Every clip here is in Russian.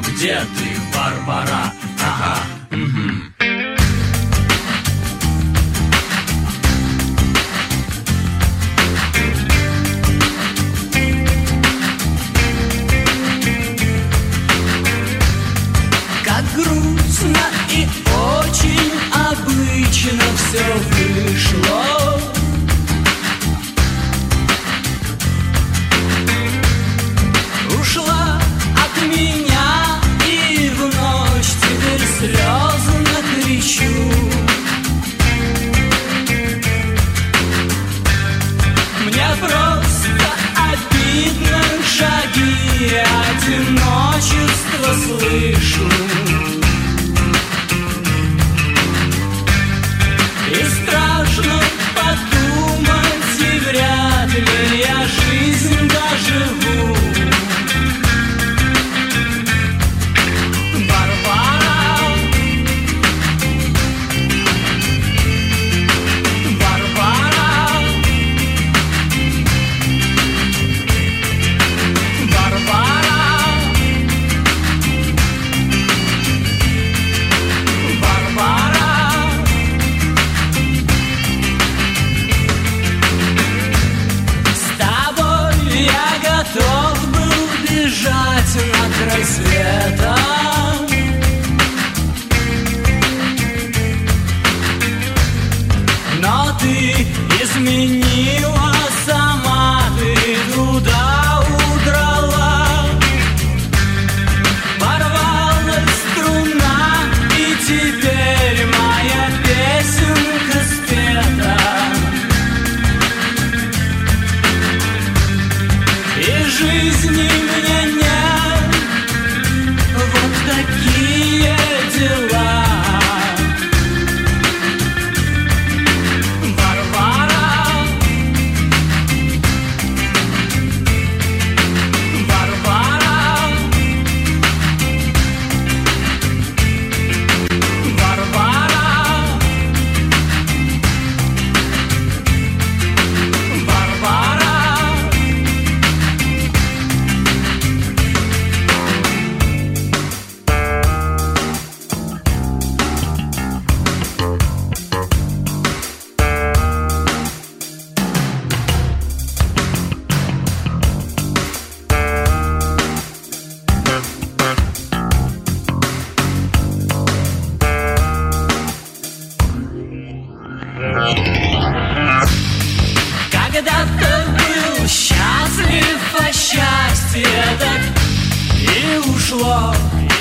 где ты, Варвара? Ага, Как грустно и очень обычно все вышло. Ушла от меня и в ночь теперь слезно кричу. Мне просто обидно, шаги одиночества слышу. И страшно подумать, и вряд ли я жизнь доживу. Готов был бежать на край света, но ты изменила, сама ты туда удрала. Порвалась струна, и теперь моя песенка спета. И жизни мне нет, вот такие дела. Варвара, Варвара, Варвара, Варвара. Когда-то был счастлив, а счастье так и ушло,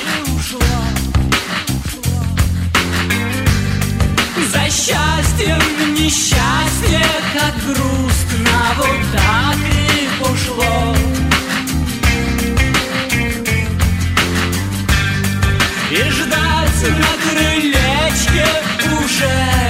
За счастьем несчастье, как грустно, вот так и пошло. И ждать на крылечке уже